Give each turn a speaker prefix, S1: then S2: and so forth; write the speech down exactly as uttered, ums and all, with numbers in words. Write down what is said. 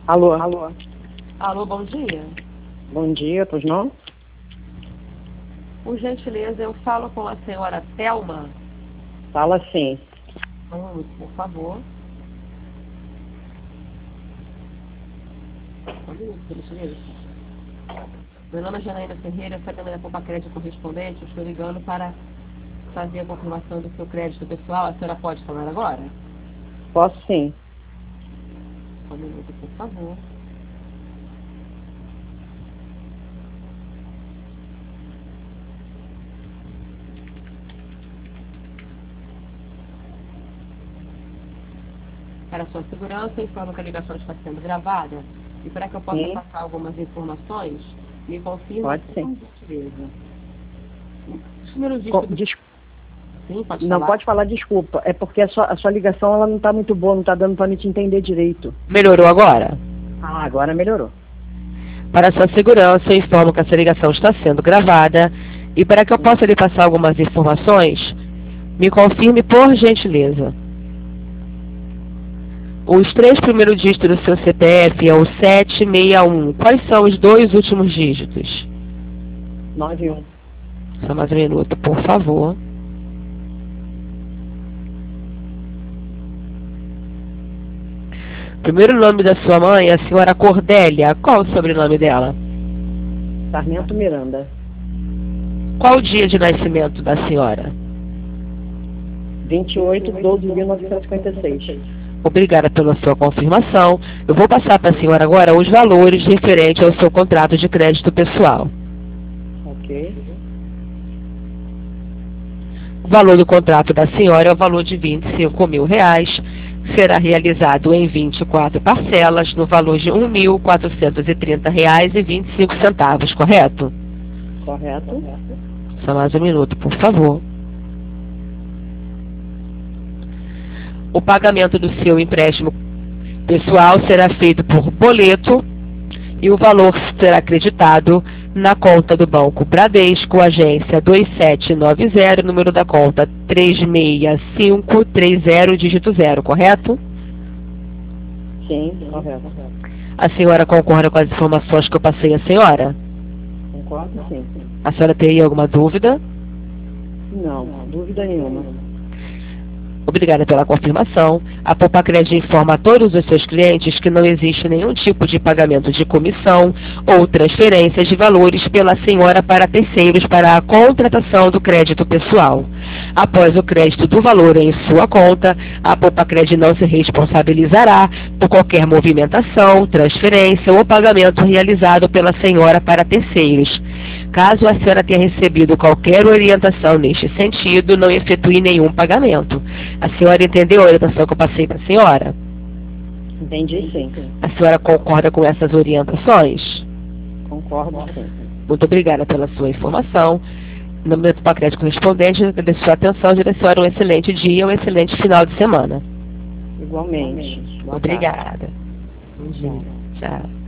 S1: Alô? Alô?
S2: Alô, bom dia.
S1: Bom dia, pois não?
S2: Por gentileza, eu falo com a senhora Thelma.
S1: Fala sim.
S2: Hum, por favor. Um minuto, por gentileza. Meu nome é Janaína Ferreira, sou da Poupa Crédito Correspondente. Eu estou ligando para fazer a confirmação do seu crédito pessoal. A senhora pode falar agora?
S1: Posso sim.
S2: Um minuto, por favor. Para sua segurança, informo que a ligação está sendo gravada. E para que eu possa
S1: Sim.
S2: passar algumas informações, me confirme
S1: Pode
S2: por
S1: sim.
S2: gentileza. Os números
S1: Co-
S2: dígitos...
S1: des-
S2: Sim, pode
S1: Não
S2: falar.
S1: pode falar desculpa. É porque a sua, a sua ligação ela não está muito boa, não está dando para me te entender direito.
S2: Melhorou agora?
S1: Ah, agora melhorou.
S2: Para sua segurança, eu informo que essa ligação está sendo gravada. E para que eu possa lhe passar algumas informações, me confirme por gentileza. Os três primeiros dígitos do seu C P F é o sete seis um. Quais são os dois últimos dígitos?
S1: nove um.
S2: Só mais um minuto, por favor. Primeiro nome da sua mãe é a senhora Cordélia. Qual o sobrenome dela?
S1: Sarmento Miranda.
S2: Qual o dia de nascimento da senhora?
S1: vinte e oito de doze de mil novecentos e cinquenta e seis.
S2: Obrigada pela sua confirmação. Eu vou passar para a senhora agora os valores referentes ao seu contrato de crédito pessoal.
S1: Ok.
S2: O valor do contrato da senhora é o valor de vinte e cinco mil reais. Será realizado em vinte e quatro parcelas, no valor de um mil quatrocentos e trinta reais e vinte e cinco centavos, correto?
S1: Correto.
S2: Só mais um minuto, por favor. O pagamento do seu empréstimo pessoal será feito por boleto e o valor será acreditado na conta do Banco Bradesco, agência dois sete nove zero, número da conta três seis cinco três zero, dígito zero, correto?
S1: Sim, correto.
S2: A senhora concorda com as informações que eu passei à senhora?
S1: Concordo, sim.
S2: A senhora teria alguma dúvida?
S1: Não, dúvida nenhuma.
S2: Obrigada pela confirmação. A Poupa Crédito informa a todos os seus clientes que não existe nenhum tipo de pagamento de comissão ou transferências de valores pela senhora para terceiros para a contratação do crédito pessoal. Após o crédito do valor em sua conta, a Poupa Crédito não se responsabilizará por qualquer movimentação, transferência ou pagamento realizado pela senhora para terceiros. Caso a senhora tenha recebido qualquer orientação neste sentido, não efetue nenhum pagamento. A senhora entendeu a orientação que eu passei para a senhora?
S1: Entendi, sim.
S2: A senhora concorda com essas orientações?
S1: Concordo, sim.
S2: Muito obrigada pela sua informação. Em nome do Poupa Crédito Correspondente, agradeço a sua atenção e desejo a senhora um excelente dia e um excelente final de semana.
S1: Igualmente. Boa tarde.
S2: Obrigada. Bom dia. Tchau.